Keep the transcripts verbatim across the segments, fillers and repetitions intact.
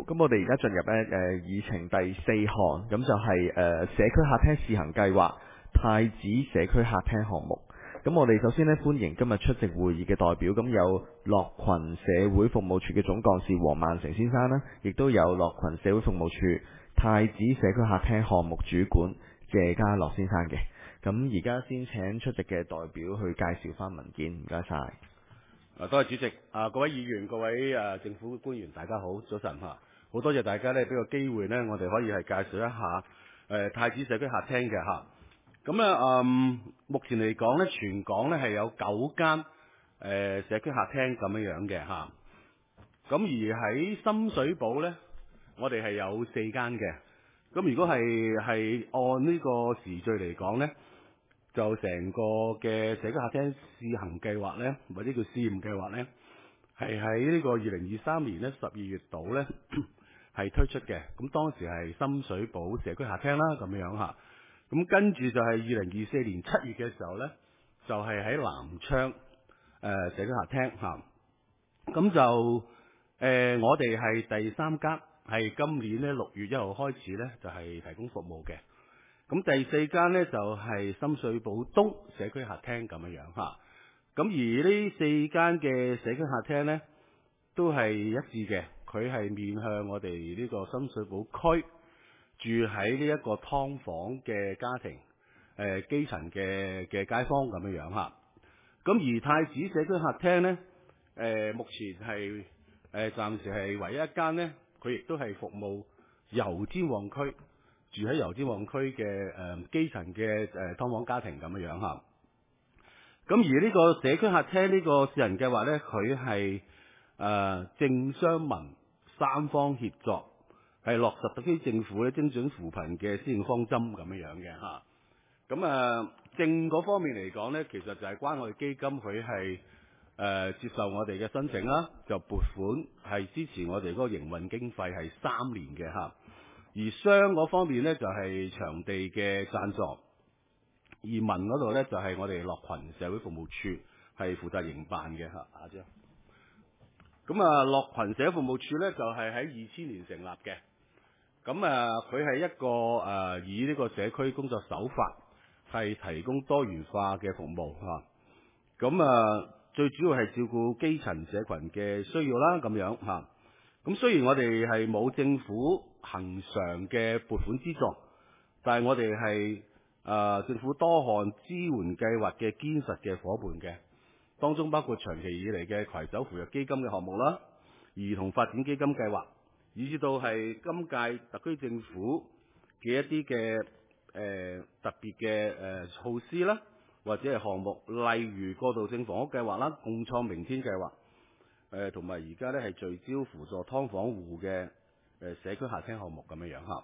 咁我哋而家進入咧誒議程第四項，咁就係、誒、社區客廳試行計劃太子社區客廳項目。咁我哋首先咧歡迎今日出席會議嘅代表，咁有樂群社會服務處嘅總幹事黃萬成先生啦，亦都有樂群社會服務處太子社區客廳項目主管謝家樂先生嘅。咁而家先請出席嘅代表去介紹翻文件，唔該晒。 啊，多謝主席。啊，各位議員、各位誒、啊、政府官員，大家好，早晨嚇。好多謝大家咧，俾個機會咧，我哋可以係介紹一下誒、啊、太子社區客廳嘅嚇。咁咧誒，目前嚟講咧，全港咧係有九間誒、呃、社區客廳咁樣樣嘅嚇。咁、啊、而喺深水埗咧，我哋係有四間嘅。咁如果係係按呢個時序嚟講咧，就成個嘅社區客廳試行計劃呢，或者叫試驗計劃呢，係喺呢個二零二三年呢十二月度呢係推出嘅。咁當時係深水埗社區客廳啦，咁樣嚇。咁跟住就係二零二四年七月嘅時候呢，就係、是、喺南昌誒、呃、社區客廳嚇。咁就誒、呃、我哋係第三間，係今年呢六月一號開始呢，就係、是、提供服務嘅。咁第四間呢，就係、是、深水埗東社區客廳咁樣樣嚇，咁而呢四間嘅社區客廳呢，都係一致嘅，佢係面向我哋呢個深水埗區住喺呢一個劏房嘅家庭，誒、呃、基層嘅嘅街坊咁樣樣嚇。咁而太子社區客廳呢，誒、呃、目前係誒、呃、暫時係唯一一間呢，佢亦都係服務油尖旺區。住喺油尖旺區嘅誒、呃、基層嘅誒劏房家庭咁樣樣嚇，咁而呢個社區客廳呢個試行計劃呢，佢係誒政商民三方協作，係落實特區政府咧精準扶貧嘅施政方針咁樣樣嘅嚇。咁啊政嗰方面嚟講呢，其實就係關愛基金佢係誒接受我哋嘅申請啦，就撥款係支持我哋嗰個營運經費係三年嘅嚇。而商嗰方面呢，就係、是、場地嘅贊助，而民嗰度呢，就係、是、我哋樂群社會服務處係負責營辦嘅嚇。阿張，咁啊樂群社會服務處呢，就係喺二千年成立嘅，咁啊佢係一個誒、呃、以呢個社區工作手法係提供多元化嘅服務嚇，咁啊最主要係照顧基層社群嘅需要啦咁樣嚇。咁雖然我哋係冇政府恆常嘅撥款資助，但係我哋係誒政府多項支援計劃嘅堅實嘅伙伴嘅，當中包括長期以嚟嘅攜手扶弱基金嘅項目啦、兒童發展基金計劃，以至到係今屆特區政府嘅一啲嘅誒特別嘅誒、呃、措施啦，或者係項目，例如過渡性房屋計劃啦、共創明天計劃。誒同埋而家咧係聚焦輔助劏房戶嘅誒社區客廳項目咁樣樣嚇。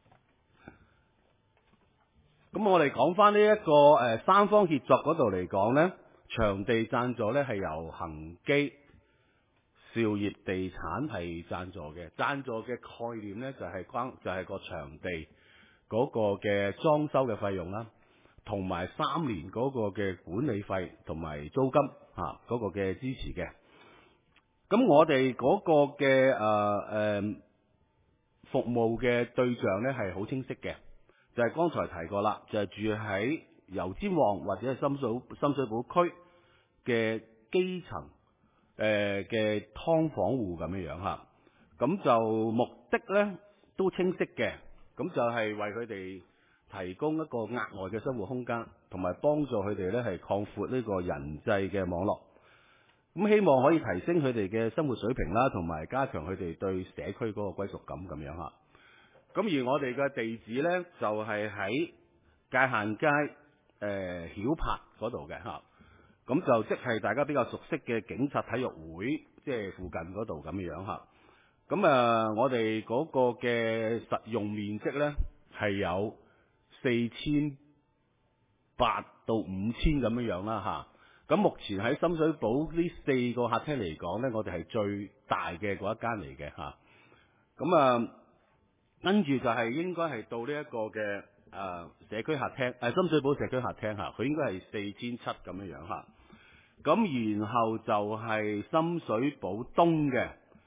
咁我哋講翻呢一個誒、呃、三方協作嗰度嚟講咧，場地贊助咧係由恒基兆業地產係贊助嘅。贊助嘅概念咧就係、是、關就係、是、個場地嗰個嘅裝修嘅費用啦，同埋三年嗰個嘅管理費同埋租金嚇嗰、啊那個嘅支持嘅。咁我哋嗰個嘅誒誒服務嘅對象咧係好清晰嘅，就係、是、剛才提過啦，就係、是、住喺油尖旺或者係深水深水埗區嘅基層誒嘅劏房戶咁樣樣嚇。咁就目的咧都清晰嘅，咁就係為佢哋提供一個額外嘅生活空間，同埋幫助佢哋咧係擴闊呢個人際嘅網絡。咁希望可以提升佢哋嘅生活水平啦，同埋加強佢哋對社區嗰個歸屬感咁樣嚇。咁而我哋嘅地址呢，就係、是、喺界限街誒、呃、曉柏嗰度嘅嚇。咁就即係大家比較熟悉嘅警察體育會，即係附近嗰度咁樣嚇。咁啊，我哋嗰個嘅實用面積呢，係有四千八到五千咁樣樣啦嚇。咁目前喺深水埗呢四個客廳嚟講呢，我哋係最大嘅嗰一間嚟嘅嚇。咁啊，跟住就係應該係到呢一個嘅誒、呃、社區客廳，誒、呃、深水埗社區客廳嚇，佢應該係四千七咁樣樣嚇。咁然後就係深水埗東嘅，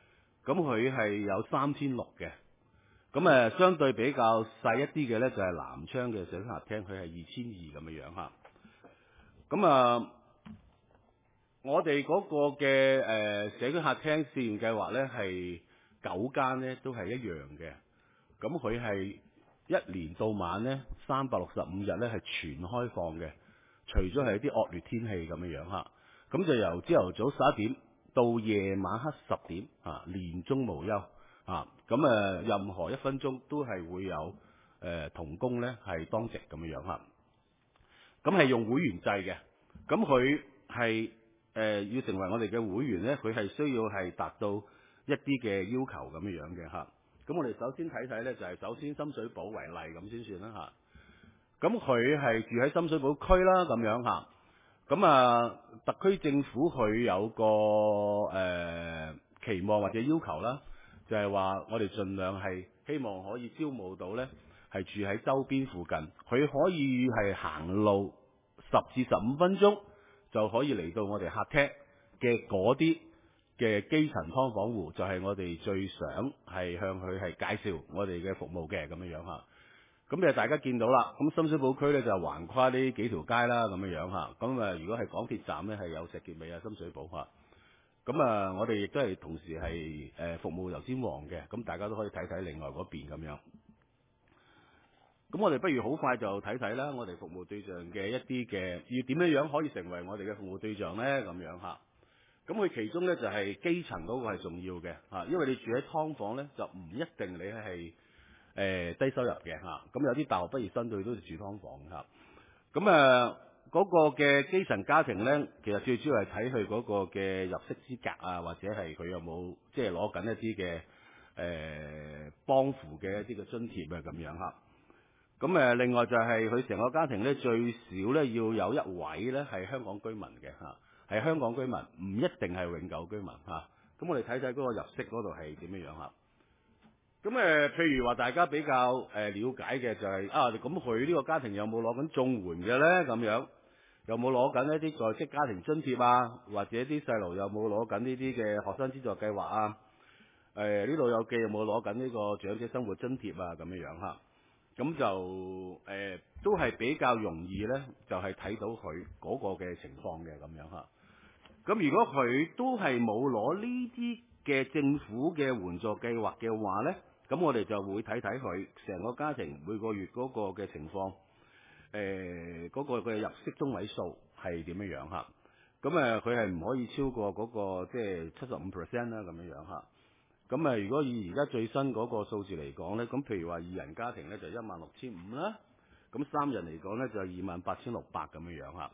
咁佢係有三千六嘅。咁誒相對比較細一啲嘅咧，就係南昌嘅社區客廳，佢係二千二咁嘅樣嚇。咁啊，我哋嗰個嘅誒社區客廳試驗計劃咧，係九間咧都係一樣嘅。咁佢係一年到晚咧三百六十五日咧係全開放嘅，除咗係一啲惡劣天氣咁嘅樣嚇。咁就由朝頭早十一點到夜晚黑十點啊，年中無休啊。咁誒，任何一分鐘都係會有誒、呃、同工咧係當值咁嘅樣嚇。咁係用會員制嘅，咁佢係誒要成為我哋嘅會員咧，佢係需要係達到一啲嘅要求咁樣樣嘅嚇。咁我哋首先睇睇咧，就係、是、首先深水埗為例咁先算啦嚇。咁佢係住喺深水埗區啦咁樣嚇。咁啊，特區政府佢有個誒、呃、期望或者要求啦，就係、是、話我哋盡量係希望可以招募到咧係住喺周邊附近，佢可以係行路十至十五分鐘就可以嚟到我哋客廳嘅嗰啲嘅基層劏房戶，就係、是、我哋最想係向佢係介紹我哋嘅服務嘅咁樣樣嚇。咁誒大家見到啦，咁深水埗區咧就橫跨呢幾條街啦，咁樣樣嚇。咁誒如果係港鐵站咧係有石硤尾啊、深水埗嚇。咁啊，我哋亦都係同時係誒服務油尖旺嘅，咁大家都可以睇睇另外嗰邊咁樣。咁我哋不如好快就睇睇啦，我哋服務對象嘅一啲嘅要點樣樣可以成為我哋嘅服務對象咧咁樣嚇。咁佢其中咧就係基層嗰個係重要嘅嚇，因為你住喺劏房咧就唔一定你係誒低收入嘅嚇，咁有啲大學畢業生佢都住劏房嚇。咁誒嗰個嘅基層家庭咧，其實最主要係睇佢嗰個嘅入息資格啊，或者係佢有冇即係攞緊一啲嘅誒幫扶嘅一啲嘅津貼啊咁樣嚇。咁誒另外就係佢成個家庭咧最少咧要有一位咧係香港居民嘅嚇，係香港居民，唔一定係永久居民嚇。咁我哋睇睇嗰個入息嗰度係點樣樣嚇。咁誒，譬如話大家比較誒了解嘅就係啊，咁佢呢個家庭有冇攞緊綜援嘅咧？咁樣有冇攞緊一啲在職家庭津貼啊？或者啲細路有冇攞緊呢啲嘅學生資助計劃啊？誒呢度有記有冇攞緊呢個長者生活津貼啊？咁樣樣嚇，咁就誒、呃、都係比較容易咧，就係、是、睇到佢嗰個嘅情況嘅咁樣嚇。咁如果佢都係冇攞呢啲嘅政府嘅援助計劃嘅話咧，咁我哋就會睇睇佢成個家庭每個月嗰個嘅情況，誒、呃、嗰、嗰個嘅入息中位數係點樣樣嚇？咁誒佢係唔可以超過嗰、嗰個即係七十五 percent 啦咁樣樣嚇。咁誒如果以而家最新嗰個數字嚟講咧，咁譬如話二人家庭咧就一萬六千五啦，咁三人嚟講咧就二萬八千六百咁樣樣嚇。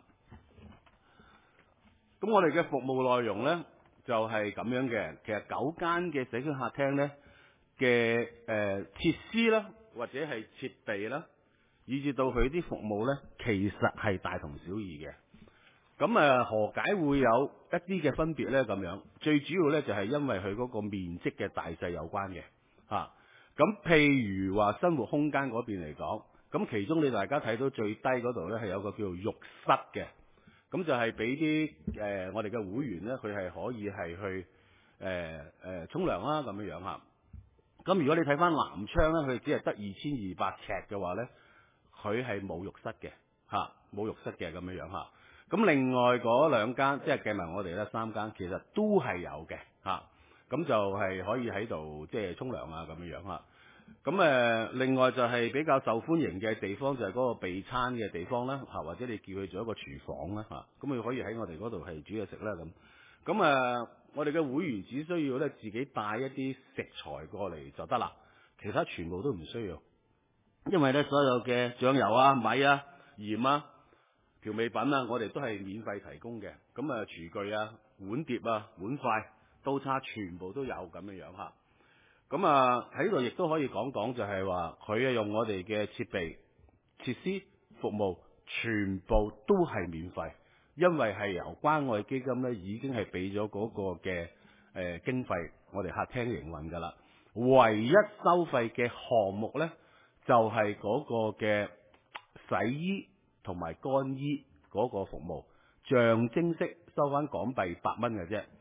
咁我哋嘅服務內容咧就係、是、咁樣嘅，其實九間嘅社區客廳咧嘅誒設施啦，或者係設備啦，以至到佢啲服務咧，其實係大同小異嘅。咁誒何解會有一啲嘅分別咧？咁樣最主要咧就係、是、因為佢嗰個面積嘅大細有關嘅嚇。咁、啊、譬如話生活空間嗰邊嚟講，咁其中你大家睇到最低嗰度咧係有個叫做浴室嘅。咁就係俾啲誒我哋嘅會員咧，佢係可以係去誒誒沖涼啦咁樣樣嚇。咁如果你睇翻南昌咧，佢只係得二千二百尺嘅話咧，佢係冇浴室嘅嚇，冇浴室嘅咁樣樣嚇。咁另外嗰兩間，即係計埋我哋咧三間，其實都係有嘅嚇。咁就係可以喺度即係沖涼啊咁樣樣嚇。咁誒，另外就係比較受歡迎嘅地方就係嗰個備餐嘅地方啦，嚇，或者你叫佢做一個廚房啦，嚇，咁佢可以喺我哋嗰度係煮嘢食啦咁。咁誒，我哋嘅會員只需要咧自己帶一啲食材過嚟就得啦，其他全部都唔需要，因為咧所有嘅醬油啊、米啊、鹽啊、調味品啊，我哋都係免費提供嘅。咁誒，廚具啊、碗碟啊、碗筷、刀叉全部都有咁樣樣嚇。咁啊喺度亦都可以講講，就係話佢啊用我哋嘅設備、設施、服務，全部都係免費，因為係由關愛基金咧已經係俾咗嗰個嘅誒、呃、經費，我哋客廳營運㗎啦。唯一收費嘅項目咧，就係、是、嗰個嘅洗衣同埋乾衣嗰個服務，象徵式收翻港幣八蚊嘅啫。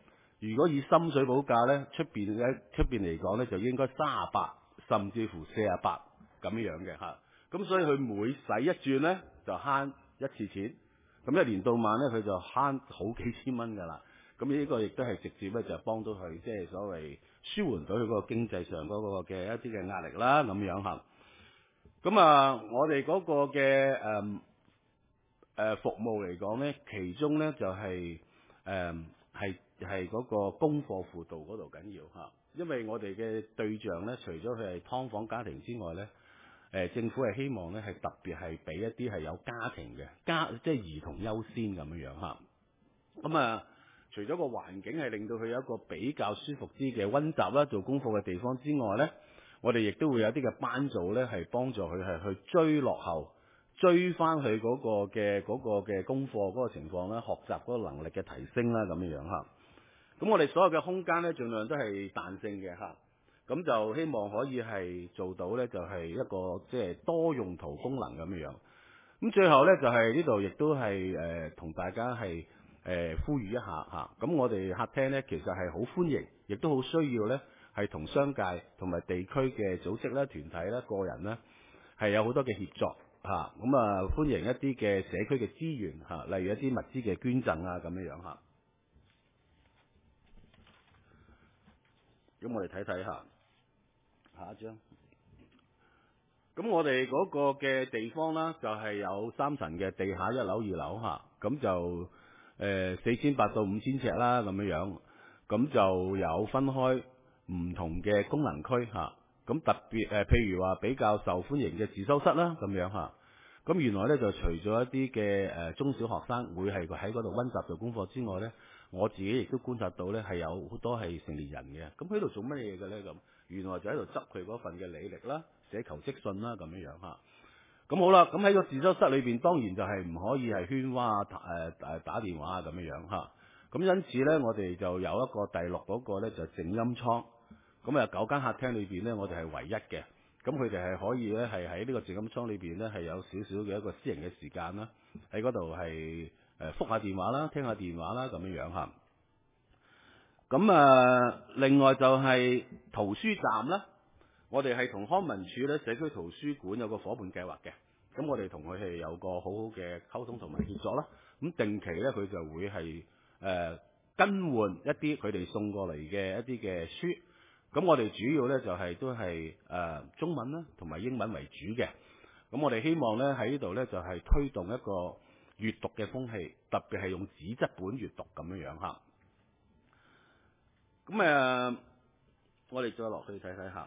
如果以深水埗價咧，出邊咧出邊嚟講咧，就應該三十八甚至乎四十八咁樣嘅嚇。咁所以佢每洗一轉咧，就慳一次錢。咁一年到晚咧，佢就慳好幾千蚊㗎啦。咁呢個亦都係直接咧，就幫到佢即係所謂舒緩到佢嗰個經濟上嗰個嘅一啲嘅壓力啦，咁樣嚇。咁啊，我哋嗰個嘅誒誒服務嚟講咧，其中咧就係誒係係嗰個功課輔導嗰度緊要嚇，因為我哋嘅對象咧，除咗佢係劏房家庭之外咧，誒、呃、政府係希望咧係特別係俾一啲係有家庭嘅家，即係兒童優先咁樣樣嚇。咁啊，除咗個環境係令到佢有一個比較舒服啲嘅溫習啦、做功課嘅地方之外咧，我哋亦都會有啲嘅班組咧，係幫助佢係去追落後，追翻佢嗰個嘅嗰個嘅功課嗰個情況啦，學習嗰個能力嘅提升啦，咁樣樣嚇。咁我哋所有嘅空間咧，盡量都係彈性嘅嚇。咁就希望可以係做到咧，就係一個即係多用途功能咁樣樣。咁最後咧，就係呢度亦都係誒同大家係誒、呃、呼籲一下嚇。咁我哋客廳咧，其實係好歡迎，亦都好需要咧。係同商界同埋地區嘅組織啦、團體啦、個人啦，係有好多嘅協作嚇。咁啊，歡迎一啲嘅社區嘅資源嚇，例如一啲物資嘅捐贈啊，咁樣樣嚇。咁我哋睇睇下下一張。咁我哋嗰個嘅地方啦，就係有三層嘅地下一樓、二樓嚇。咁就誒四千八到五千尺啦，咁樣樣。咁就有分開唔同嘅功能區嚇，咁特別誒、呃，譬如話比較受歡迎嘅自修室啦，咁樣嚇。咁原來咧就除咗一啲嘅誒中小學生會係喺嗰度溫習做功課之外咧，我自己亦都觀察到咧係有好多係成年人嘅。咁喺度做乜嘢嘅咧？咁原來就喺度執佢嗰份嘅履歷啦、寫求職信啦，咁樣樣嚇。咁好啦，咁喺個自修室裏邊當然就係唔可以係喧嘩啊、誒誒打電話啊咁樣樣嚇。咁因此咧，我哋就有一個第六嗰個咧就靜音倉。咁啊九間客廳裏邊咧，我哋係唯一嘅。咁佢哋係可以咧係喺呢個靜音倉裏邊咧係有少少嘅一個私人嘅時間啦，喺嗰度係誒覆下電話啦、聽下電話啦咁樣樣嚇。咁啊，另外就係圖書站啦，我哋係同康文署咧社區圖書館有個伙伴計劃嘅。咁我哋同佢係有個好好嘅溝通同埋協作啦。咁定期咧佢就會係誒、呃、更換一啲佢哋送過嚟嘅一啲嘅書。咁我哋主要咧就係、是、都係誒、呃、中文啦，同埋英文為主嘅。咁我哋希望咧喺呢度咧就係、是、推動一個閱讀嘅風氣，特別係用紙質本閱讀咁樣樣嚇。咁誒、呃，我哋再落去睇睇下。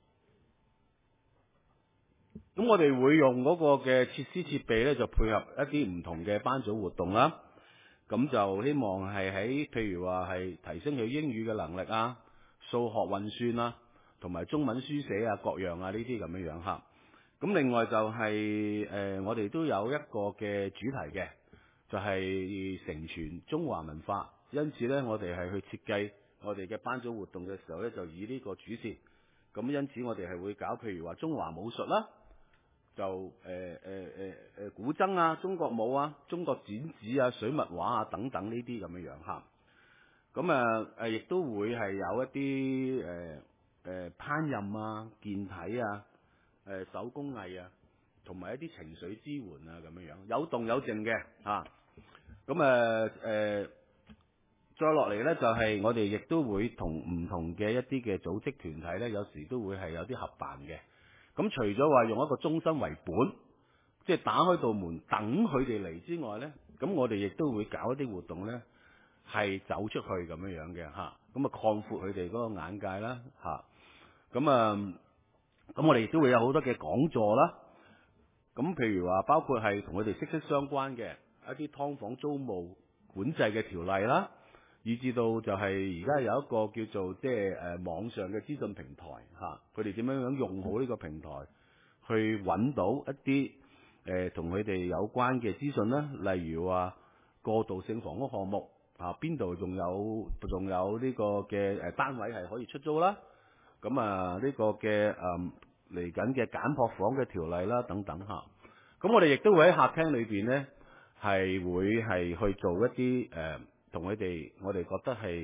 咁我哋會用嗰個嘅設施設備咧，就配合一啲唔同嘅班組活動啦。咁就希望係喺譬如話係提升佢英語嘅能力啊。數學運算啦，同埋中文書寫啊，各樣啊呢啲咁樣樣嚇。咁另外就係、是、誒、呃，我哋都有一個嘅主題嘅，就係、是、承傳中華文化。因此咧，我哋係去設計我哋嘅班組活動嘅時候咧，就以呢個主線。咁因此我哋係會搞譬如話中華武術啦，就誒誒誒誒古箏啊、中國舞啊、中國剪紙啊、水墨畫啊等等呢啲咁樣樣嚇。咁啊誒，亦都會係有一啲誒誒烹飪啊、健體啊、誒、呃、手工藝啊，同埋一啲情緒支援啊咁樣樣，有動有靜嘅嚇。咁啊誒，再落嚟咧就係、是、我哋亦都會同唔同嘅一啲嘅組織團體咧，有時都會係有啲合辦嘅。咁除咗話用一個中心為本，即係打開道門等佢哋嚟之外咧，咁我哋亦都會搞一啲活動咧。係走出去咁樣樣嘅嚇，咁啊擴闊佢哋嗰個眼界啦嚇，咁啊咁我哋亦都會有好多嘅講座啦，咁譬如話包括係同佢哋息息相關嘅一啲劏房租務管制嘅條例啦，以至到就係而家有一個叫做即係誒網上嘅資訊平台嚇，佢哋點樣樣用好呢個平台去揾到一啲誒同佢哋有關嘅資訊啦，例如話過渡性房屋項目。啊，邊度仲有仲有呢個嘅誒單位係可以出租啦？咁啊呢個嘅誒嚟緊嘅簡樸房嘅條例啦等等嚇。咁我哋亦都會喺客廳裏邊咧係會係去做一啲誒同佢哋我哋覺得係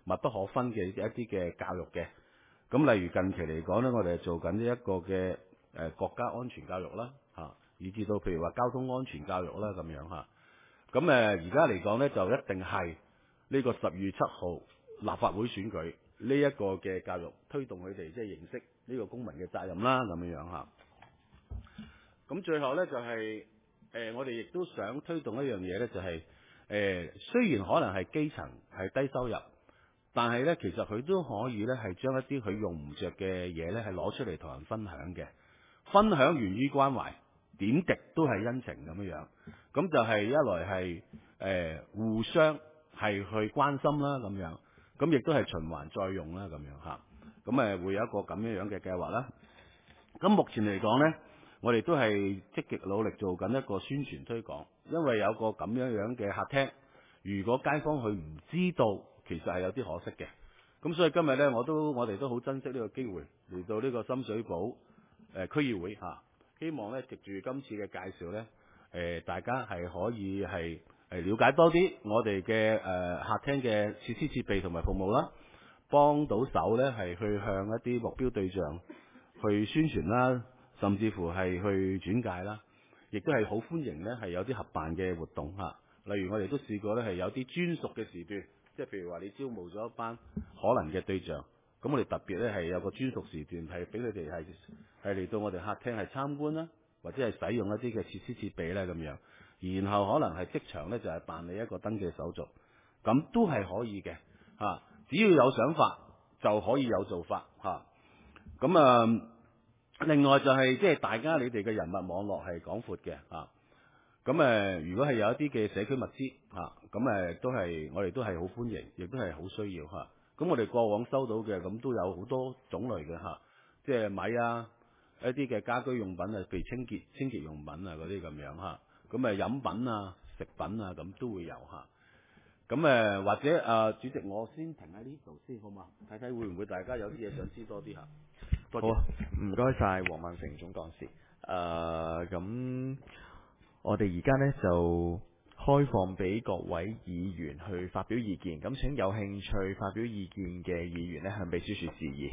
密不可分嘅一啲嘅教育嘅。咁例如近期嚟講咧，我哋係做緊呢一個嘅誒國家安全教育啦，嚇，以至到譬如話交通安全教育啦咁樣嚇。咁誒而家嚟講咧，就一定係呢個十月七號立法會選舉呢一個嘅教育，推動佢哋即係認識呢個公民嘅責任啦咁樣樣嚇。咁最後咧就係、是、誒、呃、我哋亦都想推動一樣嘢咧，就係、是、誒、呃、雖然可能係基層係低收入，但係咧其實佢都可以咧係將一啲佢用唔着嘅嘢咧係攞出嚟同人分享嘅。分享源於關懷，點滴都係恩情咁樣樣。咁就係一來係誒、呃、互相係去關心啦咁樣，咁亦都係循環再用啦咁樣嚇。咁誒會有一個咁樣樣嘅計劃啦。咁目前嚟講呢，我哋都係積極努力做緊一個宣傳推廣，因為有個咁樣樣嘅客廳，如果街坊佢唔知道，其實係有啲可惜嘅。咁所以今日呢，我都我哋都好珍惜呢個機會嚟到呢個深水埗誒、呃、區議會嚇、啊，希望呢，藉住今次嘅介紹呢，誒、呃、大家係可以係誒了解多啲我哋嘅誒客廳嘅設施設備同埋服務啦，幫到手呢，係去向一啲目標對象去宣傳啦，甚至乎係去轉介啦，亦都係好歡迎呢係有啲合辦嘅活動嚇。例如我哋都試過呢係有啲專屬嘅時段，即係譬如話你招募咗一班可能嘅對象，咁我哋特別呢係有個專屬時段係俾佢哋係係嚟到我哋客廳係參觀啦，或者係使用一啲嘅設施設備呢咁樣，然後可能係即場呢就係辦理一個登記手續，咁都係可以嘅嚇。只要有想法就可以有做法嚇。咁啊，另外就係即係大家你哋嘅人脈網絡係廣闊嘅啊。咁誒，如果係有一啲嘅社區物資嚇，咁誒都係我哋都係好歡迎，亦都係好需要嚇。咁我哋過往收到嘅咁都有好多種類嘅嚇，即係米啊，一啲嘅家居用品啊，譬如清潔清潔用品啊嗰啲咁樣嚇。咁誒飲品啊、食品啊咁都會有嚇。咁誒或者啊，主席我先停喺呢度先好嘛？睇睇會唔會大家有啲嘢想知多啲嚇？多謝。 好啊，唔該晒黃萬成總幹事。誒、呃，咁我哋而家呢就開放俾各位議員去發表意見。咁請有興趣發表意見嘅議員呢向秘書處示意。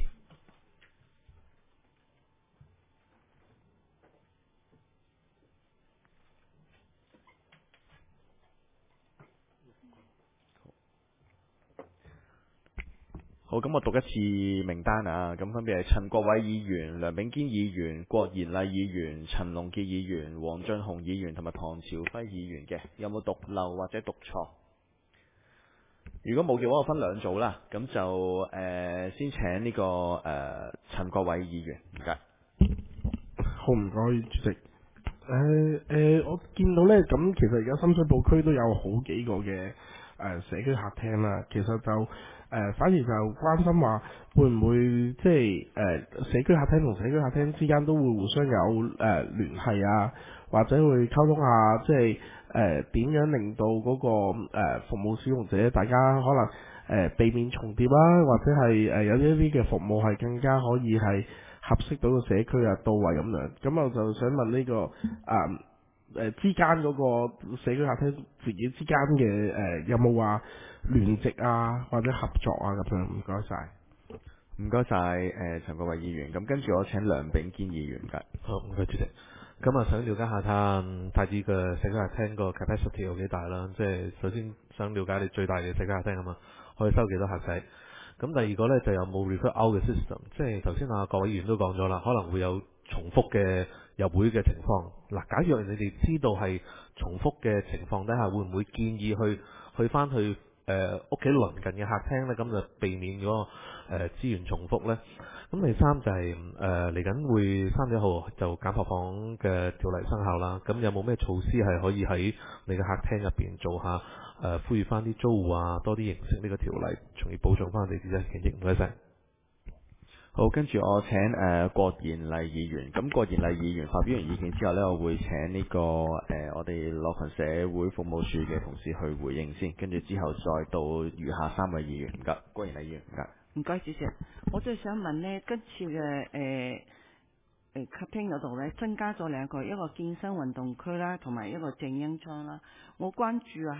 好，咁我讀一次名單啊，咁分別係陳國偉議員、梁秉堅議員、郭賢麗議員、陳龍傑議員、黃俊雄議員同埋唐朝輝議員嘅，有冇讀漏或者讀錯？如果冇嘅話，我分兩組啦，咁就誒、呃、先請呢、這個誒陳、呃、國偉議員，唔該。 好，唔該主席。誒、呃、誒、呃，我見到咧，咁其實而家深水埗區都有好幾個嘅誒、呃、社區客廳啦。其實就誒、呃，反而就關心話，會唔會即係誒社區客廳同社區客廳之間都會互相有誒、呃、聯繫啊，或者會溝通下，即係誒點樣令到嗰、那個誒、呃、服務使用者大家可能誒、呃、避免重疊啊，或者係誒、呃、有一啲嘅服務係更加可以係合適到個社區啊到位咁樣，咁我就想問呢、這個誒誒、呃、之間嗰個社區客廳自己之間嘅誒有冇話聯席啊或者合作啊咁樣？唔該晒。 唔該晒誒陳國偉議員，咁跟住我請梁秉堅議員㗎。 好，唔該主席。咁啊，想了解下睇太子嘅社區客廳個 capacity 有幾大啦？即係首先想了解你最大嘅社區客廳啊嘛，可以收幾多客仔？咁第二個呢，就有冇 refer out 嘅 system？即係頭先啊各位議員都講咗啦，可能會有重複嘅入會嘅情況。嗱，假如你哋知道係重複嘅情況底下，會唔會建議去去翻去誒屋企鄰近嘅客廳呢？咁就避免嗰、那個誒、呃、資源重複呢。咁第三就係誒嚟緊會三月一號就減發房嘅條例生效啦。咁有冇咩措施係可以喺你嘅客廳入邊做下誒、呃，呼籲翻啲租戶啊多啲認識呢個條例，從而保障翻你哋嘅權益。唔該晒。 好，跟住我請誒、呃、郭賢麗議員。咁郭賢麗議員發表完意見之後呢，我會請呢、這個誒、呃、我哋樂群社會服務處嘅同事去回應先，跟住之後再到餘下三位議員。唔該，郭賢麗議員，唔該。 唔該，主席，我就想問呢，今次嘅誒誒客廳嗰度咧，增加咗兩個，一個健身運動區啦，同埋一個靜音倉啦。我關注係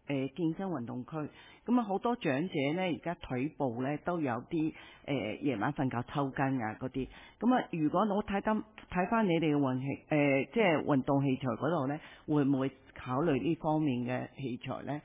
誒健身運動區。咁啊好多長者咧，而家腿部咧都有啲誒夜晚瞓覺抽筋啊嗰啲。咁啊，如果我睇得睇翻你哋嘅運器誒，即係運動器材嗰度咧，會唔會考慮呢方面嘅器材咧？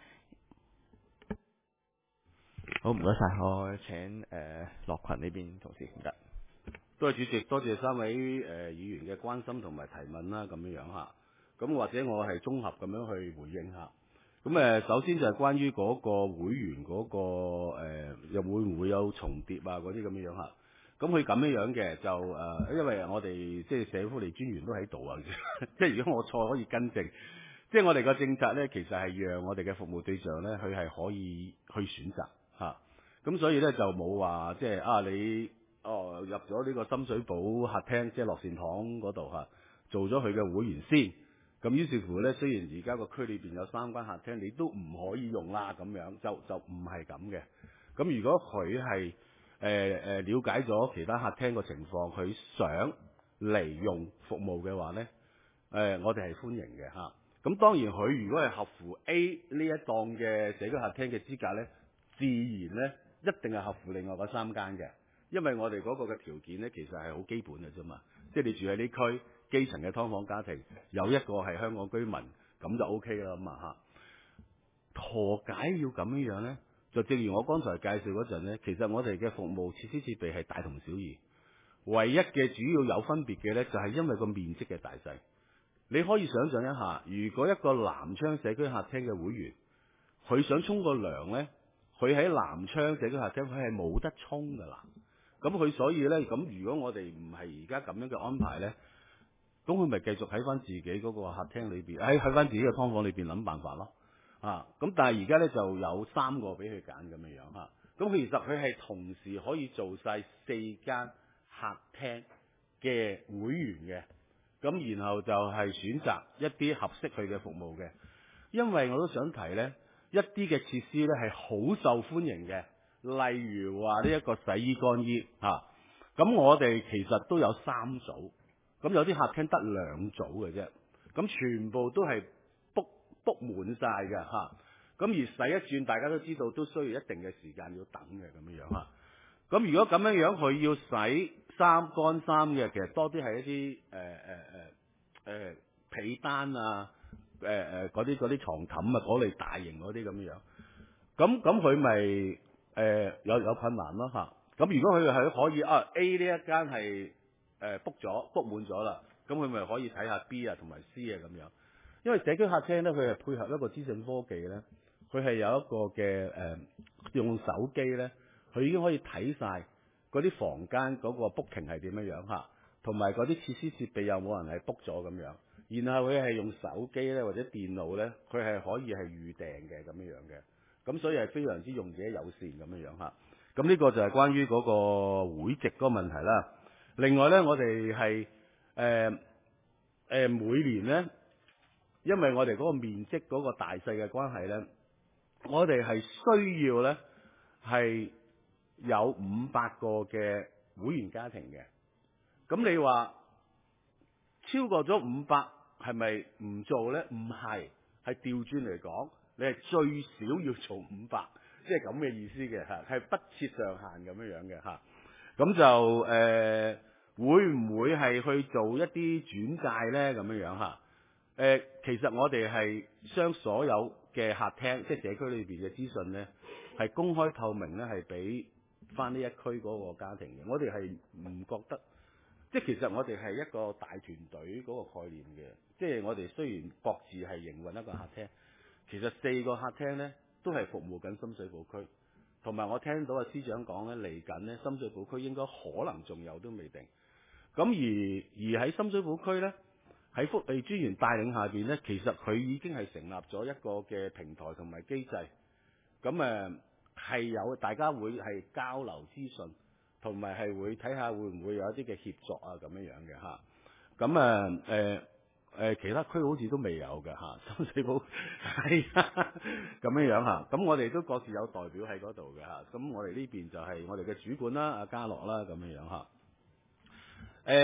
好，唔該晒，我請誒樂群呢邊同事唔該。 多謝主席，多謝三位誒、呃、議員嘅關心同埋提問啦，咁樣樣嚇。咁或者我係綜合咁樣去回應下。咁誒、呃，首先就係關於嗰個會員嗰、嗰個、呃、又會唔會有重疊啊嗰啲咁樣樣嚇。咁佢咁樣樣嘅就誒、呃，因為我哋即係社會福利專員都喺度啊，即係如果我錯可以更正。即係我哋個政策咧，其實係讓我哋嘅服務對象咧，佢係可以去選擇嚇。咁、啊、所以咧就冇話即係啊你。哦，入咗呢個深水埗客廳，即係樂善堂嗰度嚇，做咗佢嘅會員先。咁於是乎呢，雖然而家個區裏邊有三間客廳，你都唔可以用啦，咁樣就就唔係咁嘅。咁如果佢係誒誒了解咗其他客廳個情況，佢想嚟用服務嘅話呢，誒、呃、我哋係歡迎嘅嚇。咁當然佢如果係合乎 A 呢一檔嘅社區客廳嘅資格呢，自然呢一定係合乎另外嗰三間嘅。因為我哋嗰個嘅條件咧，其實係好基本嘅啫嘛，即係你住喺呢區基層嘅劏房家庭，有一個係香港居民，咁就 O K 啦嘛嚇。何解要咁樣樣咧？就正如我剛才介紹嗰陣咧，其實我哋嘅服務設施設備係大同小異，唯一嘅主要有分別嘅咧，就係因為個面積嘅大細。你可以想象一下，如果一個南昌社區客廳嘅會員，佢想沖個涼咧，佢喺南昌社區客廳，佢係冇得沖噶啦。咁佢所以咧，咁如果我哋唔係而家咁樣嘅安排咧，咁佢咪繼續喺翻自己嗰個客廳裏邊，喺喺翻自己嘅劏房裏邊諗辦法咯。啊，咁但係而家咧就有三個俾佢揀咁樣樣嚇。咁其實佢係同時可以做晒四間客廳嘅會員嘅，咁然後就係選擇一啲合適佢嘅服務嘅。因為我都想提咧，一啲嘅設施咧係好受歡迎嘅。例如話呢一個洗衣乾衣嚇，咁、啊、我哋其實都有三組，咁有啲客廳得兩組嘅啫，咁全部都係 book book 滿晒嘅嚇，咁、啊、而洗一轉大家都知道都需要一定嘅時間要等嘅咁樣樣嚇，咁、啊、如果咁樣樣佢要洗衫乾衫嘅，其實多啲係一啲誒誒誒誒被單啊，誒誒嗰啲嗰啲床冚啊嗰類大型嗰啲咁樣樣，咁咁佢咪？誒、呃、有有困難咯嚇，咁、啊、如果佢係可以啊 A 呢一間係誒 book 咗 book 滿咗啦，咁佢咪可以睇下 B 啊同埋 C 啊咁樣，因為社區客廳咧佢係配合一個資訊科技咧，佢係有一個嘅誒、呃、用手機咧，佢已經可以睇晒嗰啲房間嗰個 booking 係點樣樣嚇，同埋嗰啲設施設備有冇人係 book 咗咁樣，然後佢係用手機咧或者電腦咧，佢係可以係預訂嘅咁樣樣嘅。咁所以係非常之用者友善咁樣樣嚇，咁呢個就係關於嗰個會籍嗰個問題啦。另外咧，我哋係誒誒每年咧，因為我哋嗰個面積嗰個大細嘅關係咧，我哋係需要咧係有五百個嘅會員家庭嘅。咁你話超過咗五百係咪唔做咧？唔係，係調轉嚟講。你係最少要做五百，即係咁嘅意思嘅嚇，係不設上限咁樣樣嘅嚇。咁就誒、呃、會唔會係去做一啲轉介咧咁樣樣嚇？誒、呃，其實我哋係將所有嘅客廳，即係社區裏邊嘅資訊咧，係公開透明咧，係俾翻呢一區嗰個家庭嘅。我哋係唔覺得，即係其實我哋係一個大團隊嗰個概念嘅。即係我哋雖然各自係營運一個客廳。其實四個客廳咧都係服務緊深水埗區，同埋我聽到阿司長講咧，嚟緊咧深水埗區應該可能仲有都未定。咁而而喺深水埗區咧，喺福利專員帶領下邊咧，其實佢已經係成立咗一個嘅平台同埋機制。咁誒係有大家會係交流資訊，同埋係會睇下會唔會有一啲嘅協作啊咁樣樣嘅嚇。咁誒誒。誒其他區好似都未有嘅嚇，深水埗係咁樣樣嚇，咁我哋都各自有代表喺嗰度嘅嚇，咁我哋呢邊就係我哋嘅主管啦，阿嘉樂啦咁樣樣嚇。誒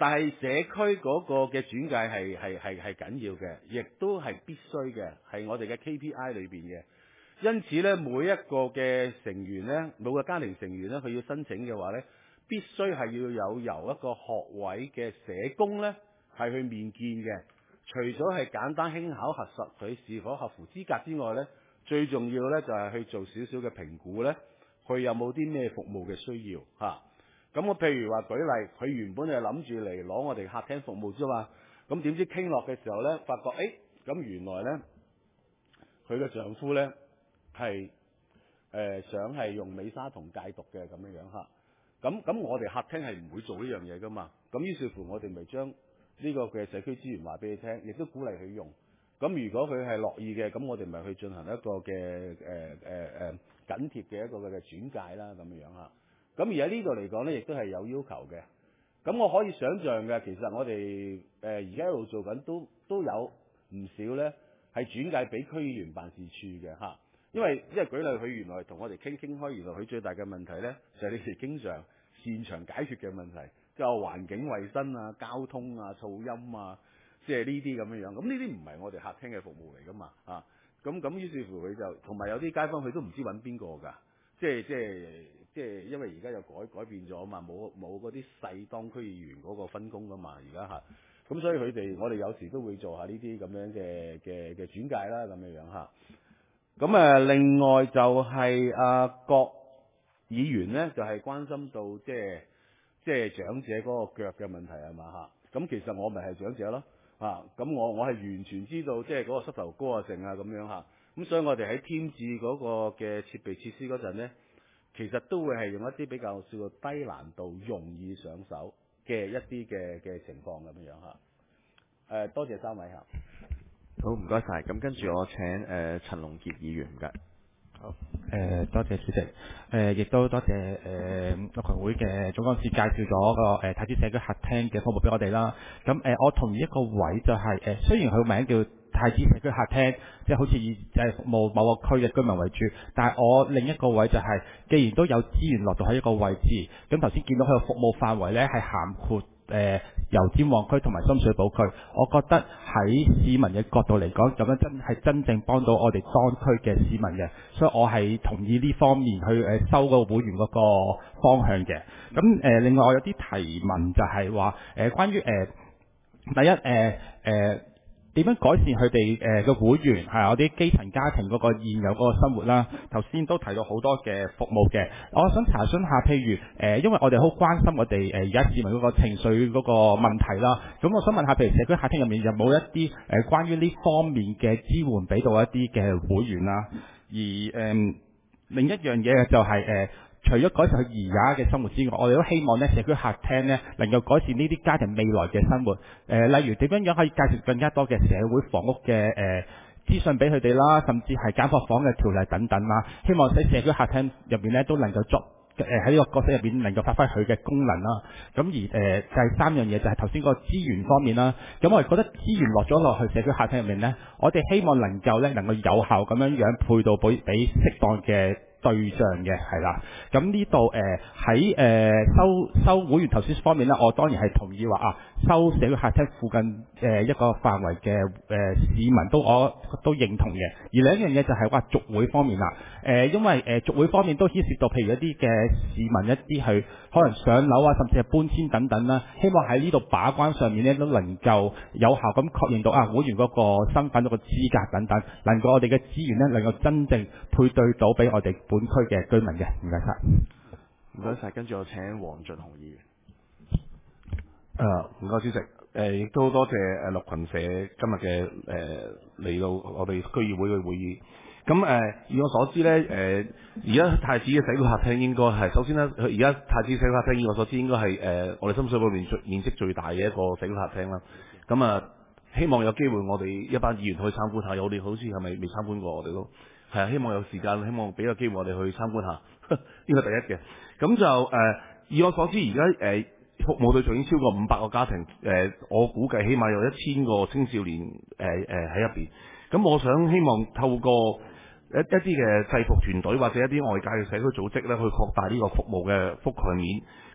但係社區嗰個嘅轉介係係係係緊要嘅，亦都係必須嘅，係我哋嘅 K P I 裏邊嘅。因此咧，每一個嘅成員咧，每個家庭成員咧，佢要申請嘅話咧，必須係要有由一個學位嘅社工咧係去面見嘅。除咗係簡單輕巧核實佢是否合乎資格之外咧，最重要咧就係去做少少嘅評估咧，佢有冇啲咩服務嘅需要嚇。咁我譬如話舉例，佢原本係諗住嚟攞我哋客廳服務啫嘛，咁點知傾落嘅時候咧，發覺誒，咁原來咧佢嘅丈夫咧係誒想係用美沙酮戒毒嘅咁樣樣嚇，咁咁我哋客廳係唔會做呢樣嘢噶嘛，咁於是乎我哋咪將呢個嘅社區資源話俾你聽，亦都鼓勵佢用。咁如果佢係樂意嘅，咁我哋咪去進行一個嘅誒誒誒緊貼嘅一個嘅轉介啦，咁樣樣嚇。咁而喺呢度嚟講咧，亦都係有要求嘅。咁我可以想像嘅，其實我哋誒而家一路做緊都都有唔少咧，係轉介俾區議員辦事處嘅嚇。因為因為舉例，佢原來同我哋傾傾開，原來佢最大嘅問題咧，就係你哋經常擅長解決嘅問題，即係環境衞生啊、交通啊、噪音啊，即係呢啲咁樣樣。咁呢啲唔係我哋客廳嘅服務嚟噶嘛啊。咁咁於是乎佢就同埋有啲街坊佢都唔知揾邊個㗎，即係即係。即係因為而家又改改變咗啊嘛，冇冇嗰啲細當區議員嗰個分工噶嘛，而家嚇，咁所以佢哋我哋有時都會做下呢啲咁樣嘅嘅嘅轉介啦，咁樣樣嚇。咁誒另外就係啊郭議員咧，就係、是、關心到即係即係長者嗰個腳嘅問題係嘛嚇。咁其實我咪係長者咯嚇，咁我我係完全知道即係嗰個膝頭哥啊成啊咁樣嚇。咁所以我哋喺添置嗰個嘅設備設施嗰陣咧，其實都會係用一啲比較叫做低難度、容易上手嘅一啲嘅嘅情況咁樣嚇。誒、呃，多謝三位嚇。 好，唔該晒。咁跟住我請誒、呃、陳龍傑議員唔該。 好，誒、呃、多謝主席，誒、呃、亦都多謝誒樂群會嘅總幹事介紹咗個誒、呃、太子社區客廳嘅服務俾我哋啦。咁誒、呃，我同意一個位就係、是、誒、呃，雖然佢個名叫太子社區客廳，即係好似以就係服務某個區嘅居民為主，但係我另一個位就係、是，既然都有資源落到喺一個位置，咁頭先見到佢個服務範圍咧係涵括誒、呃、油尖旺區同埋深水埗區，我覺得喺市民嘅角度嚟講，咁樣真係真正幫到我哋當區嘅市民嘅，所以我係同意呢方面去誒收個會員嗰個方向嘅。咁誒、呃、另外我有啲提問就係話誒關於誒、呃、第一誒誒。呃呃點樣改善佢哋誒嘅會員係我啲基層家庭嗰個現有嗰個生活啦？頭先都提到好多嘅服務嘅，我想查詢下，譬如誒、呃，因為我哋好關心我哋誒而家市民嗰個情緒嗰個問題啦。咁我想問下，譬如社區客廳入面有冇一啲誒、呃、關於呢方面嘅支援俾到一啲嘅會員啦？而誒、呃、另一樣嘢就係、是、誒。呃除咗改善佢而家嘅生活之外，我哋都希望咧社區客廳咧能夠改善呢啲家庭未來嘅生活。誒、呃，例如點樣樣可以介紹更加多嘅社會房屋嘅誒資訊俾佢哋啦，甚至係簡樸房嘅條例等等啦。希望喺社區客廳入邊咧都能夠作誒喺呢個角色入邊能夠發揮佢嘅功能啦。咁而誒、呃、第三樣嘢就係頭先嗰個資源方面啦。咁我哋覺得資源落咗落去社區客廳入面咧，我哋希望能夠咧能夠有效咁樣樣配到俾俾適當嘅對象嘅係啦，咁呢度誒喺誒收收會員頭先方面咧，我當然係同意話啊，收社區客廳附近誒、呃、一個範圍嘅誒、呃、市民都我都認同嘅。而另一樣嘢就係話續會方面啦，誒、呃、因為誒續會方面都牽涉到譬如一啲嘅市民一啲去可能上樓啊，甚至係搬遷等等啦。希望喺呢度把關上面咧都能夠有效咁確認到啊會員嗰個身份嗰個資格等等，能夠我哋嘅資源咧能夠真正配對到俾我哋本區嘅居民嘅，唔該晒。 唔該晒，跟住我請黃俊雄議員。 誒，唔該主席，誒亦都多謝誒樂群社今日嘅誒嚟到我哋區議會嘅會議。咁誒、呃，以我所知咧，誒而家太子嘅社區客廳應該係首先咧，而家太子社區客廳以我所知應該係誒我哋深水埗面面積最大嘅一個社區客廳啦。咁啊，希望有機會我哋一班議員可以參觀下，有啲好似係咪未參觀過我哋都？係啊，希望有時間，希望俾個機會我哋去參觀下，呢個第一嘅。咁就誒、呃，以我所知，而家誒服務對象已經超過五百個家庭，誒、呃，我估計起碼有一千個青少年誒誒喺入邊。咁、呃、我想希望透過一一啲嘅制服團隊或者一啲外界嘅社區組織咧，去擴大呢個服務嘅覆蓋面。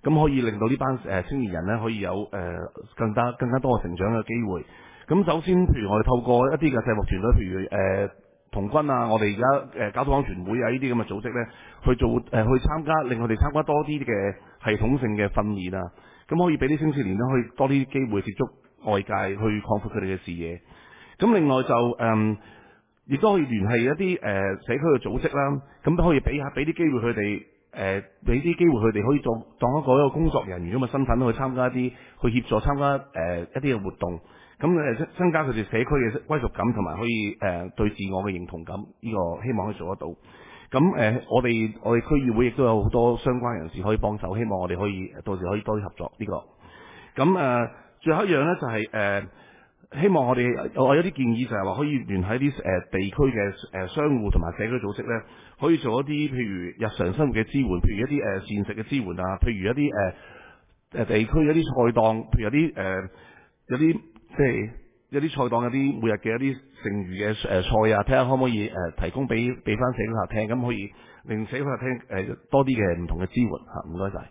咁可以令到呢班誒青年人咧可以有誒、呃、更加更加多嘅成長嘅機會。咁首先，譬如我哋透過一啲嘅制服團隊，譬如誒、呃、童軍啊，我哋而家誒交通安全會啊呢啲咁嘅組織咧，去做誒、呃、去參加，令佢哋參加多啲嘅系統性嘅訓練啊，咁可以俾啲青少年咧可以多啲機會接觸外界，去擴闊佢哋嘅視野。咁另外就誒，亦、呃、都可以聯繫一啲誒、呃、社區嘅組織啦，咁都可以俾下俾啲機會佢哋。誒俾啲機會佢哋可以做當一個一個工作人員咁嘅身份去參加一啲去協助參加誒、呃、一啲嘅活動，咁誒增增加佢哋社區嘅歸屬感同埋可以誒、呃、對自我嘅認同感，呢、這個希望可以做得到。咁誒、呃、我哋我哋區議會亦都有好多相關人士可以幫手，希望我哋可以到時可以多啲合作呢、這個。咁誒、呃、最後一樣咧就係、是、誒。呃希望我哋我有啲建議就係話可以聯繫啲誒地區嘅誒商戶同埋社區組織咧，可以做一啲譬如日常生活嘅支援，譬如一啲誒膳食嘅支援啊，譬如一啲誒誒地區一啲菜檔，譬如有啲誒、呃、有啲即係有啲菜檔有啲每日嘅一啲剩餘嘅誒菜啊，睇下可唔可以誒、呃、提供俾俾翻社區客廳，咁可以令社區客廳誒、呃、多啲嘅唔同嘅支援嚇。唔該晒，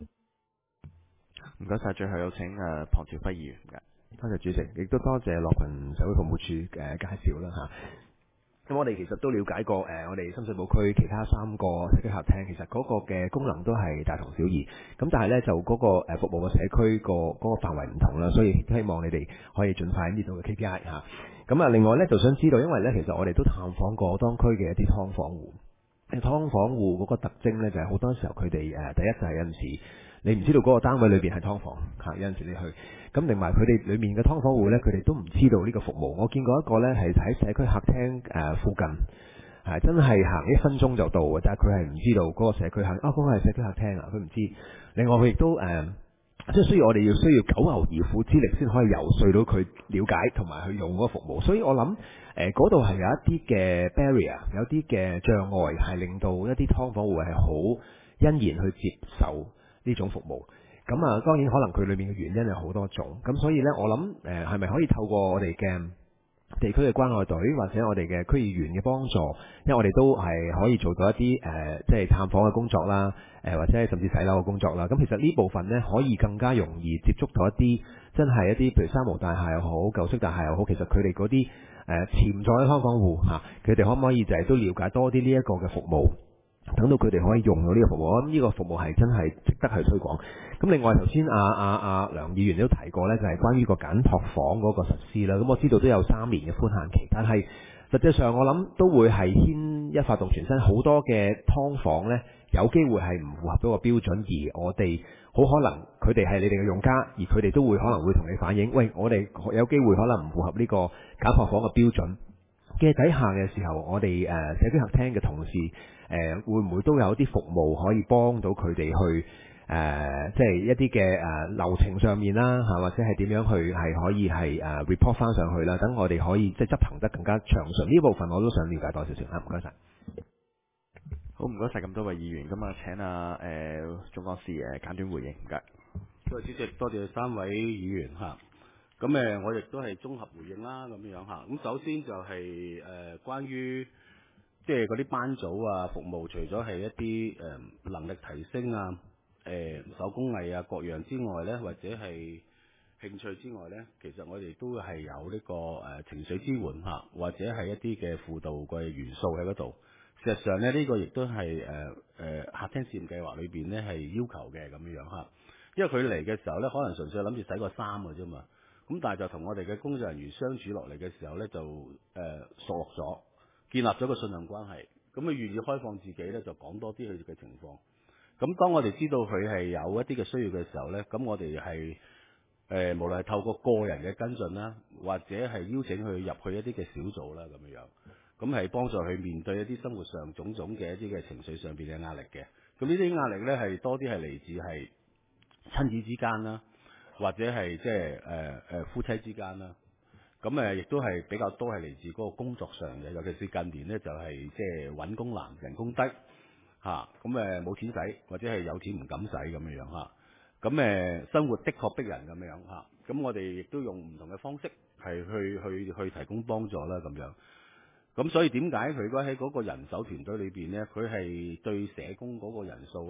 唔該晒。最後有請誒龐朝輝議員嘅。 多謝主席，亦都多謝樂群社會服務處嘅介紹啦嚇。咁我哋其實都了解過誒、呃，我哋深水埗區其他三個社區客廳，其實嗰個嘅功能都係大同小異。咁但係呢，就嗰個誒服務嘅社區個嗰個範圍唔同啦，所以希望你哋可以盡快呢度嘅 K P I 嚇。咁啊，另外呢，就想知道，因為呢，其實我哋都探訪過當區嘅一啲劏房戶，劏房戶嗰個特徵呢，就係、是、好多時候佢哋誒第一就係有陣時你唔知道嗰個單位裏邊係劏房嚇，有陣時你去。咁另外佢哋裏面嘅劏房戶呢，佢哋都唔知道呢個服務。我見過一個呢，係喺社區客廳誒附近，係真係行一分鐘就到嘅，但係佢係唔知道嗰個社區客啊，嗰、嗰個係社區客廳啊，佢唔知。另外佢亦都誒，即、呃、係需要我哋要需要九牛二虎之力先可以游說到佢了解同埋去用嗰個服務。所以我諗誒嗰度係有一啲嘅 barrier，有啲嘅障礙係令到一啲劏房戶係好欣然去接受呢種服務。咁啊，當然可能佢裏面嘅原因有好多種，咁所以呢，我諗誒係咪可以透過我哋嘅地區嘅關愛隊或者我哋嘅區議員嘅幫助，因為我哋都係可以做到一啲誒、呃、即係探訪嘅工作啦，誒、呃、或者甚至洗樓嘅工作啦。咁其實呢部分呢，可以更加容易接觸到一啲真係一啲譬如三無大廈又好，舊式大廈又好，其實佢哋嗰啲誒潛在嘅劏房戶嚇，佢哋可唔可以就係都了解多啲呢一個嘅服務？等到佢哋可以用到呢個服務，我諗呢個服務係真係值得去推廣。咁另外頭先阿阿阿梁議員都提過呢，就係關於個簡託房嗰個實施啦。咁我知道都有三年嘅寬限期，但係實際上我諗都會係牽一發動全身，好多嘅劏房呢，有機會係唔符合到個標準，而我哋好可能佢哋係你哋嘅用家，而佢哋都會可能會同你反映，喂，我哋有機會可能唔符合呢個簡託房嘅標準嘅底下嘅時候，我哋誒社區客廳嘅同事。誒、呃、會唔會都有啲服務可以幫到佢哋去誒、呃，即係一啲嘅誒流程上面啦嚇，或者係點樣去係可以係誒、呃、report 翻上去啦，等我哋可以即係執行得更加暢順。呢部分我都想了解多少少啊，唔該晒。 好，唔該晒咁多位議員，咁啊請啊誒總幹事誒簡短回應，唔該。 多謝主席，多謝三位議員嚇。咁誒，我亦都係綜合回應啦，咁樣嚇。咁首先就係、是、誒、呃、關於。即係嗰啲班組啊，服務除咗係一啲誒、呃、能力提升啊、誒、呃、手工藝啊各樣之外呢，或者係興趣之外呢，其實我哋都係有呢、這個誒、呃、情緒支援嚇，或者係一啲嘅輔導嘅元素喺嗰度。事實上呢，呢、這個亦都係誒誒客廳試驗計劃裏邊呢係要求嘅咁樣嚇。因為佢嚟嘅時候呢，可能純粹諗住洗個衫嘅啫嘛。咁但係就同我哋嘅工作人員相處落嚟嘅時候呢，就誒、呃、熟絡咗。建立咗個信任關係，咁佢願意開放自己咧，就講多啲佢嘅情況。咁當我哋知道佢係有一啲嘅需要嘅時候咧，咁我哋係誒無論係透過個人嘅跟進啦，或者係邀請佢入去一啲嘅小組啦，咁樣樣，咁係幫助佢面對一啲生活上種種嘅一啲嘅情緒上邊嘅壓力嘅。咁呢啲壓力咧係多啲係嚟自係親子之間啦，或者係即係誒誒夫妻之間啦。咁誒，亦都係比較多係嚟自嗰個工作上嘅，尤其是近年呢，就係即係揾工難、人工低嚇，咁誒冇錢使，或者係有錢唔敢使咁樣樣嚇。咁誒生活的確逼人咁樣嚇，咁我哋亦都用唔同嘅方式係去去去提供幫助啦咁樣。咁所以點解佢如果喺嗰個人手團隊裏邊呢，佢係對社工嗰個人數呢，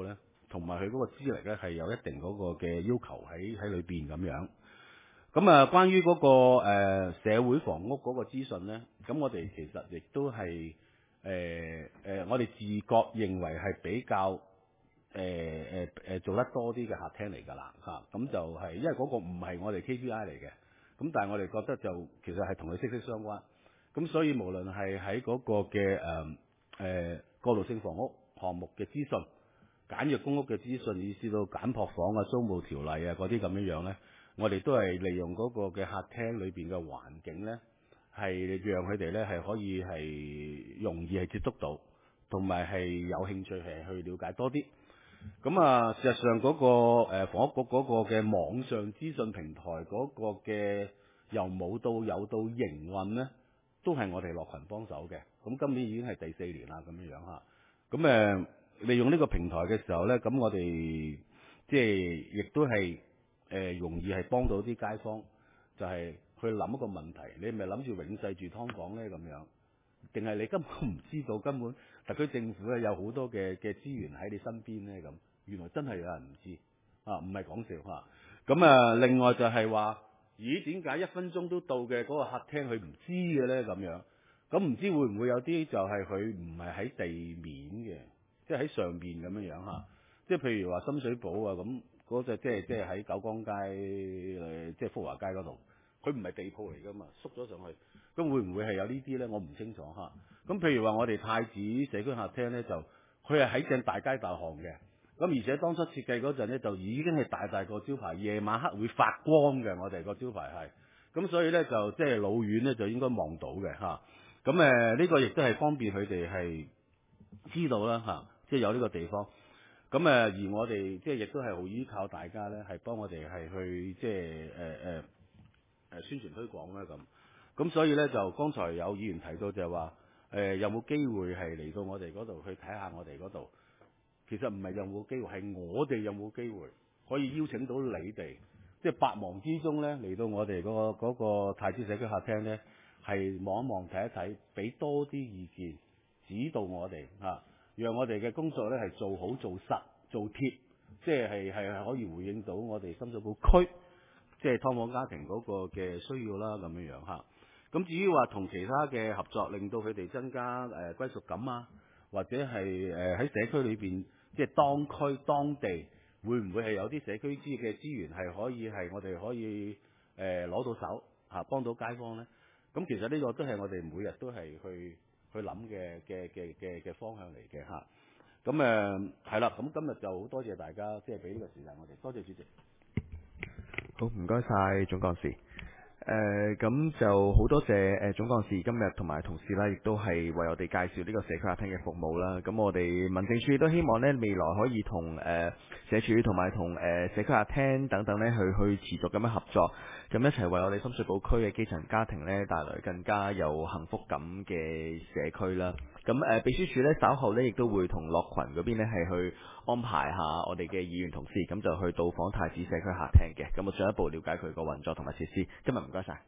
同埋佢嗰個資歷咧係有一定嗰個嘅要求喺喺裏邊咁樣。咁啊，關於嗰、那個、呃、社會房屋嗰個資訊咧，咁我哋其實亦都係誒誒，我哋自覺認為係比較誒誒誒做得多啲嘅客廳嚟㗎啦嚇。咁、啊、就係、是、因為嗰個唔係我哋 K P I 嚟嘅，咁但係我哋覺得就其實係同佢息息相關。咁所以無論係喺嗰個嘅誒誒過渡性房屋項目嘅資訊、簡約公屋嘅資訊，以至到簡樸房啊、租務條例啊嗰啲咁樣樣咧。我哋都係利用嗰個嘅客廳裏邊嘅環境咧，係讓佢哋咧係可以係容易係接觸到，同埋係有興趣係去了解多啲。咁啊，事實上嗰個誒房屋局嗰個嘅網上資訊平台嗰個嘅由冇到有到營運咧，都係我哋樂群幫手嘅。咁今年已經係第四年啦，咁樣樣嚇。咁誒利用呢個平台嘅時候咧，咁我哋即係亦都係。誒、呃、容易係幫到啲街坊，就係、是、去諗一個問題，你係咪諗住永世住劏房咧咁樣？定係你根本唔知道，根本特區政府咧有好多嘅嘅資源喺你身邊咧咁？原來真係有人唔知啊，唔係講笑嚇。咁啊，另外就係話，咦點解一分鐘都到嘅嗰個客廳佢唔知嘅咧咁樣？咁唔知會唔會有啲就係佢唔係喺地面嘅，即係喺上邊咁樣樣嚇？即係譬如話深水埗啊咁。嗰隻即係即係喺九江街誒，即係福華街嗰度，佢唔係地鋪嚟㗎嘛，縮咗上去，咁會唔會係有呢啲咧？我唔清楚嚇。咁譬如話我哋太子社區客廳咧，就佢係喺正大街大巷嘅，咁而且當初設計嗰陣咧，就已經係大大個招牌，夜晚黑會發光嘅。我哋個招牌係，咁所以咧就即係老遠咧就應該望到嘅嚇。咁誒呢個亦都係方便佢哋係知道啦嚇，即係有呢個地方。咁誒，而我哋即係亦都係好依靠大家咧，係幫我哋係去即係誒誒誒宣傳推廣啦咁。咁所以咧就剛才有議員提到就係話誒有冇機會係嚟到我哋嗰度去睇下我哋嗰度。其實唔係有冇機會，係我哋有冇機會可以邀請到你哋，即係百忙之中咧嚟到我哋嗰個嗰個太子社區客廳咧，係望一望睇一睇，俾多啲意見指導我哋嚇。讓我哋嘅工作咧係做好做實做貼，即係係係可以回應到我哋深水埗區即係劏房家庭嗰個嘅需要啦咁樣樣嚇。咁至於話同其他嘅合作，令到佢哋增加誒、呃、歸屬感啊，或者係誒喺社區裏邊即係當區當地會唔會係有啲社區資嘅資源係可以係我哋可以誒攞、呃、到手嚇幫到街坊咧？咁其實呢個都係我哋每日都係去。去諗嘅嘅嘅嘅嘅方向嚟嘅嚇，咁誒係啦，咁、呃、今日就好多謝大家，即係俾呢個時間我哋，多謝主席。 好，唔該晒總幹事。誒咁、呃、就好多謝誒、呃、總幹事今日同埋同事啦，亦都係為我哋介紹呢個社區客廳嘅服務啦。咁我哋民政處都希望呢未來可以同誒、呃、社署同埋同誒社區客廳等等呢去去持續咁樣合作，咁一齊為我哋深水埗區嘅基層家庭呢帶來更加有幸福感嘅社區啦。咁誒、呃、秘書處呢稍後呢亦都會同樂群嗰邊呢係去安排下我哋嘅議員同事，咁就去到訪太子社區客廳嘅，咁我進一步了解佢個運作同埋設施。今日唔該晒。